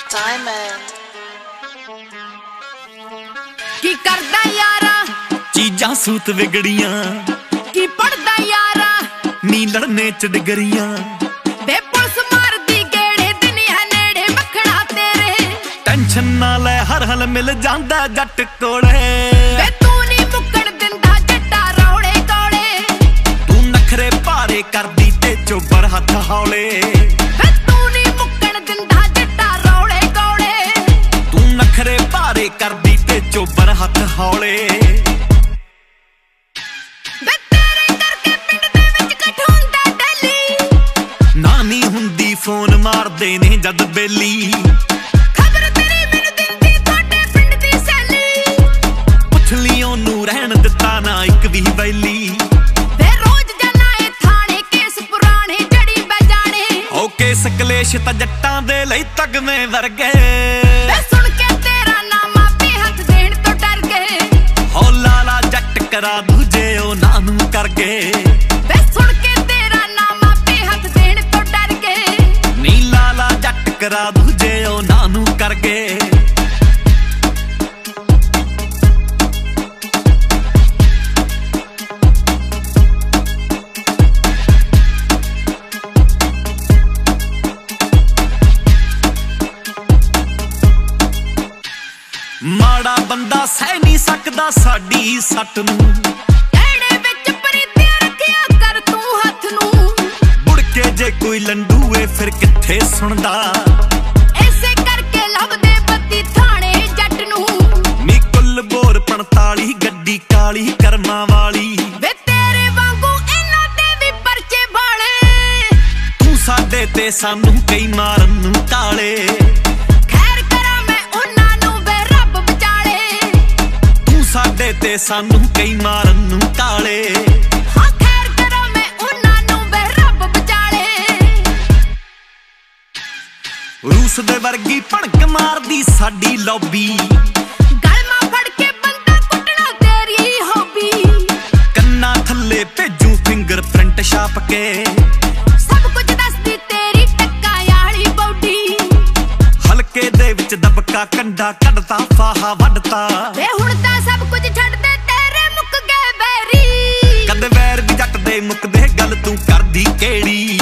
Diamond की करदा यारा चीजां सूत विगड़ियां की पढ़दा यारा नी लड़ने च डिगरियां वे पुलिस मारदी गेड़े दुनिया नेड़े मखना तेरे टेंशन ना ले हर हल मिल जांदा जट कोले वे तू नी मुक्कण दिंदा जट्टा रौड़े कोले तू नखरे भारे करदी ते चोबर हथ हौले वे तू नी मुक्कण दिंदा जट्टा रौड़े कोले तू नखरे भारे करदी ते चोबर हथ हौले फोन मारदे ने जद बेली खबर तेरी मैनू दिंदी थोड़े पिंड दी सैली पुछ ली ओनू रहन दिता ना इक भी बैली वे रोज जाना ए थाने केस पुराने जड़ी बजाने ओ केस कलेश ता जट्टां दे लई तगमे वर्गे वे सुन के तेरा नाम आपे हथ देण तो डर गए हो लाला जट करा दूजे ओ नानू करके वे सुन के तेरा नाम आपे हथ देण तो डर गए नी लाला जट करा दूजे ओ नानू करके माड़ा बंदा सह नहीं सकदा साडी सट नू एड़े विच प्रीतियां रखिया कर तू हथ नू बुड़ के जे कोई लंडूए फिर किथे सुनदा ऐसे करके लभदे बत्ती थाने जट नू नी कुल बोर 45 गड्डी काली करमां वाली वे तेरे वांगू इन्हां ते भी परचे भाले तू साडे ते सानू कई मारन नू काले खैर करा मैं उन्हां नू वे रब बचाले तू साडे ते सानू कई मारन नू काले हाँ खैर करा मैं उन्हां नू वे रब बचाले रूस दे वर्गी भड़क मारदी साडी लॉबी गलमा फड़ के बंदा कुटना तेरी हॉबी कन्ना थल्ले भेजू फिंगरप्रिंट छाप के सब कुछ दसदी तेरी टक्का याली बॉडी हलके दे विच दबका कंडा कढता फाहा वढता वे हुण तां सब कुछ छड्ड दे तेरे मुक गए बैरी कद वैर भी जट दे मुकदे गल तू करदी केड़ी